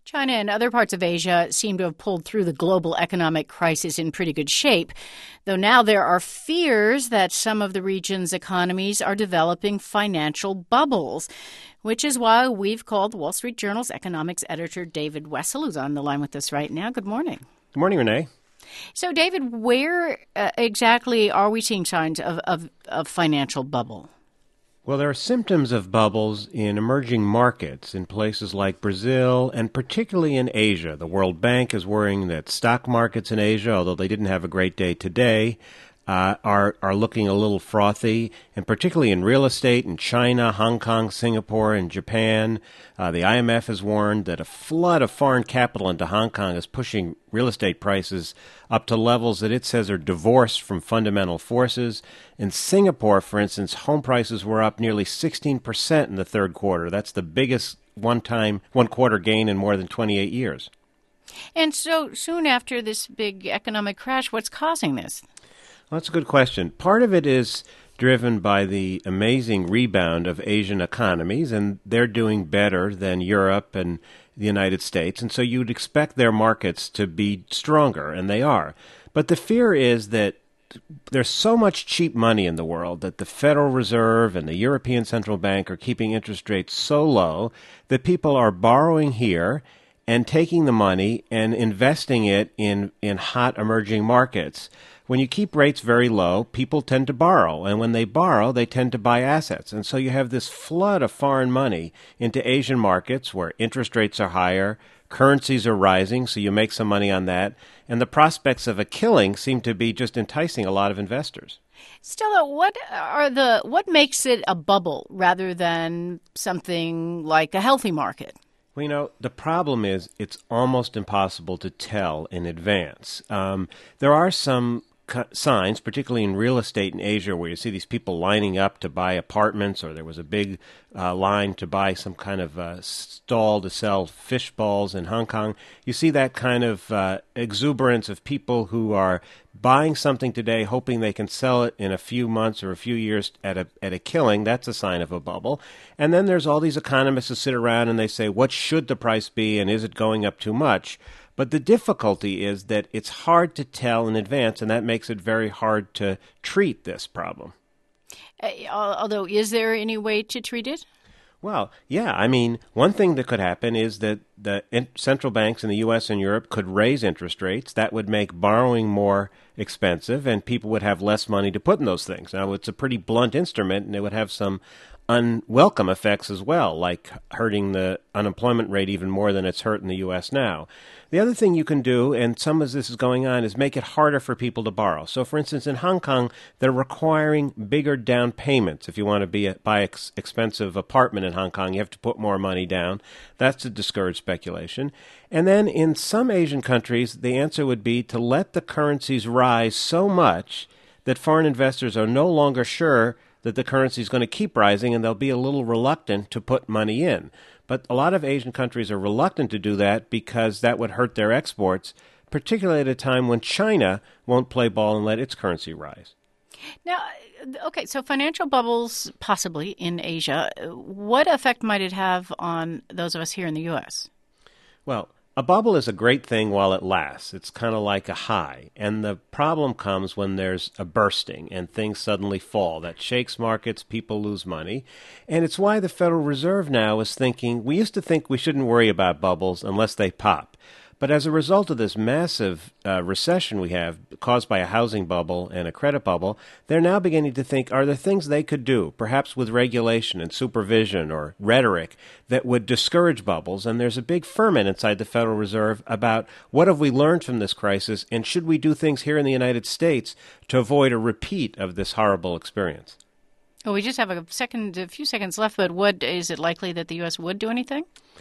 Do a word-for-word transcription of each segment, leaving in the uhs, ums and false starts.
China and other parts of Asia seem to have pulled through the global economic crisis in pretty good shape, though now there are fears that some of the region's economies are developing financial bubbles, which is why we've called Wall Street Journal's economics editor David Wessel, who's on the line with us right now. Good morning. Good morning, Renee. So, David, where uh, exactly are we seeing signs of, of, of financial bubble? Well, there are symptoms of bubbles in emerging markets in places like Brazil and particularly in Asia. The World Bank is worrying that stock markets in Asia, although they didn't have a great day today, uh, are are looking a little frothy, and particularly in real estate in China, Hong Kong, Singapore, and Japan. Uh, the I M F has warned that a flood of foreign capital into Hong Kong is pushing real estate prices up to levels that it says are divorced from fundamental forces. In Singapore, for instance, home prices were up nearly sixteen percent in the third quarter. That's the biggest one-time, one-quarter gain in more than twenty-eight years. And so soon after this big economic crash, what's causing this? Well, that's a good question. Part of it is driven by the amazing rebound of Asian economies, and they're doing better than Europe and the United States, and so you'd expect their markets to be stronger, and they are. But the fear is that there's so much cheap money in the world that the Federal Reserve and the European Central Bank are keeping interest rates so low that people are borrowing here and taking the money and investing it in, in hot emerging markets. When you keep rates very low, people tend to borrow, and when they borrow, they tend to buy assets. And so you have this flood of foreign money into Asian markets where interest rates are higher, currencies are rising, so you make some money on that, and the prospects of a killing seem to be just enticing a lot of investors. Stella, what are the what makes it a bubble rather than something like a healthy market? Well, you know, the problem is it's almost impossible to tell in advance. Um, there are some signs, particularly in real estate in Asia, where you see these people lining up to buy apartments, or there was a big uh, line to buy some kind of uh, stall to sell fish balls in Hong Kong. You see that kind of uh, exuberance of people who are buying something today, hoping they can sell it in a few months or a few years at a at a killing. That's a sign of a bubble. And then there's all these economists who sit around and they say, what should the price be, and is it going up too much? But the difficulty is that it's hard to tell in advance, and that makes it very hard to treat this problem. Uh, although, is there any way to treat it? Well, yeah. I mean, one thing that could happen is that the central banks in the U S and Europe could raise interest rates. That would make borrowing more expensive, and people would have less money to put in those things. Now, it's a pretty blunt instrument, and it would have some unwelcome effects as well, like hurting the unemployment rate even more than it's hurt in the U S now. The other thing you can do, and some of this is going on, is make it harder for people to borrow. So, for instance, in Hong Kong, they're requiring bigger down payments. If you want to be a, buy an ex- expensive apartment in Hong Kong, you have to put more money down. That's to discourage speculation. And then in some Asian countries, the answer would be to let the currencies rise so much that foreign investors are no longer sure that the currency is going to keep rising, and they'll be a little reluctant to put money in. But a lot of Asian countries are reluctant to do that because that would hurt their exports, particularly at a time when China won't play ball and let its currency rise. Now, okay, so financial bubbles possibly in Asia. What effect might it have on those of us here in the U S? Well, a bubble is a great thing while it lasts. It's kind of like a high. And the problem comes when there's a bursting and things suddenly fall. That shakes markets, people lose money. And it's why the Federal Reserve now is thinking, we used to think we shouldn't worry about bubbles unless they pop. But as a result of this massive uh, recession we have caused by a housing bubble and a credit bubble, they're now beginning to think, are there things they could do, perhaps with regulation and supervision or rhetoric, that would discourage bubbles? And there's a big ferment inside the Federal Reserve about what have we learned from this crisis, and should we do things here in the United States to avoid a repeat of this horrible experience? Well, we just have a second, a few seconds left, but what, is it likely that the U S would do anything?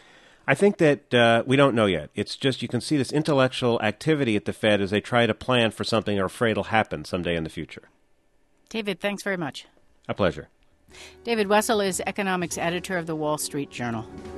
I think that uh, we don't know yet. It's just you can see this intellectual activity at the Fed as they try to plan for something they're afraid will happen someday in the future. David, thanks very much. A pleasure. David Wessel is economics editor of the Wall Street Journal.